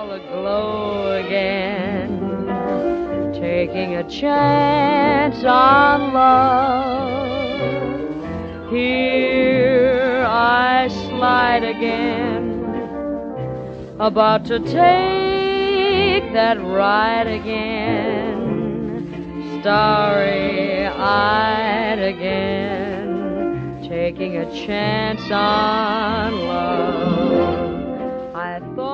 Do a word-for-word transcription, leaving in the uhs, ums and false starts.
all aglow again, taking a chance on love. Here I slide again, about to take that ride again, starry-eyed again, taking a chance on love. I thought